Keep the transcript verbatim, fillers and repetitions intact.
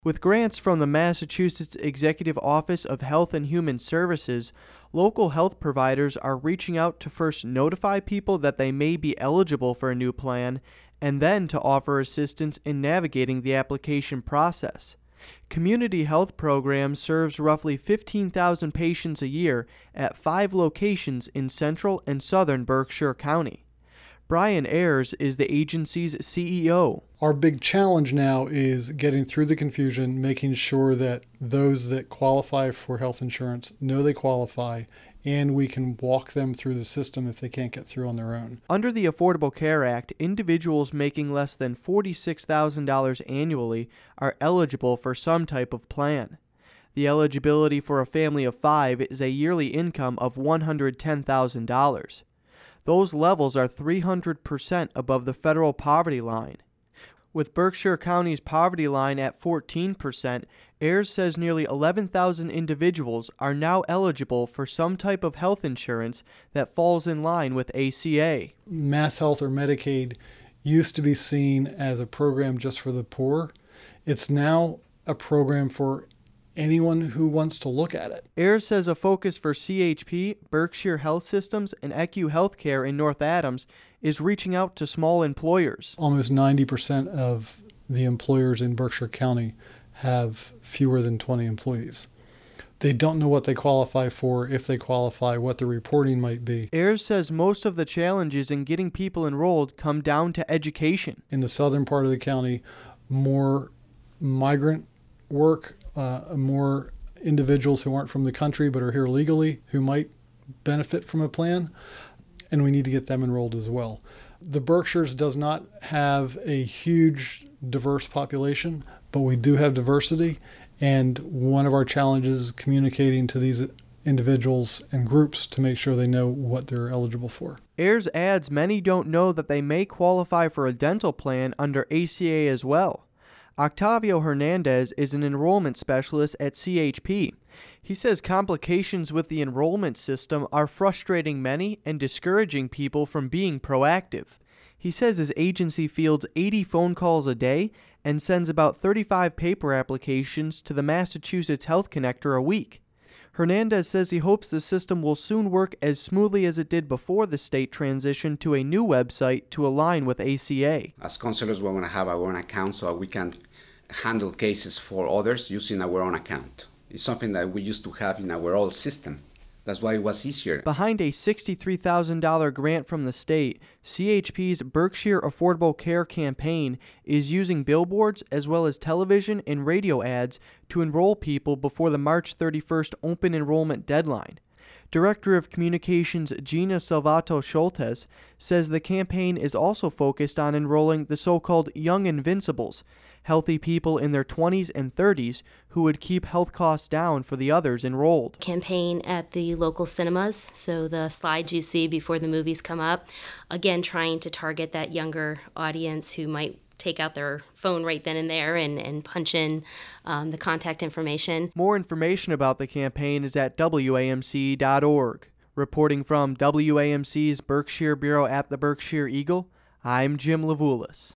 With grants from the Massachusetts Executive Office of Health and Human Services, local health providers are reaching out to first notify people that they may be eligible for a new plan, and then to offer assistance in navigating the application process. Community Health Program serves roughly fifteen thousand patients a year at five locations in central and southern Berkshire County. Brian Ayers is the agency's C E O. Our big challenge now is getting through the confusion, making sure that those that qualify for health insurance know they qualify, and we can walk them through the system if they can't get through on their own. Under the Affordable Care Act, individuals making less than forty-six thousand dollars annually are eligible for some type of plan. The eligibility for a family of five is a yearly income of one hundred ten thousand dollars. Those levels are three hundred percent above the federal poverty line. With Berkshire County's poverty line at fourteen percent, Ayers says nearly eleven thousand individuals are now eligible for some type of health insurance that falls in line with A C A. Mass Health or Medicaid used to be seen as a program just for the poor. It's now a program for anyone who wants to look at it. Ayers says a focus for C H P, Berkshire Health Systems, and E Q Healthcare in North Adams is reaching out to small employers. Almost ninety percent of the employers in Berkshire County have fewer than twenty employees. They don't know what they qualify for, if they qualify, what the reporting might be. Ayers says most of the challenges in getting people enrolled come down to education. In the southern part of the county, more migrant work, uh, more individuals who aren't from the country but are here legally who might benefit from a plan, and we need to get them enrolled as well. The Berkshires does not have a huge diverse population, but we do have diversity, and one of our challenges is communicating to these individuals and groups to make sure they know what they're eligible for. Ayers adds many don't know that they may qualify for a dental plan under A C A as well. Octavio Hernandez is an enrollment specialist at C H P. He says complications with the enrollment system are frustrating many and discouraging people from being proactive. He says his agency fields eighty phone calls a day and sends about thirty-five paper applications to the Massachusetts Health Connector a week. Hernandez says he hopes the system will soon work as smoothly as it did before the state transitioned to a new website to align with A C A. As counselors, we want to have our own account so we can handle cases for others using our own account. It's something that we used to have in our old system. That's why it was easier. Behind a sixty-three thousand dollars grant from the state, C H P's Berkshire Affordable Care campaign is using billboards as well as television and radio ads to enroll people before the March thirty-first open enrollment deadline. Director of Communications Gina Salvato Schultes says the campaign is also focused on enrolling the so-called Young Invincibles, healthy people in their twenties and thirties who would keep health costs down for the others enrolled. Campaign at the local cinemas, so the slides you see before the movies come up, again trying to target that younger audience who might take out their phone right then and there and, and punch in um, the contact information. More information about the campaign is at W A M C dot org. Reporting from W A M C's Berkshire Bureau at the Berkshire Eagle, I'm Jim Levulis.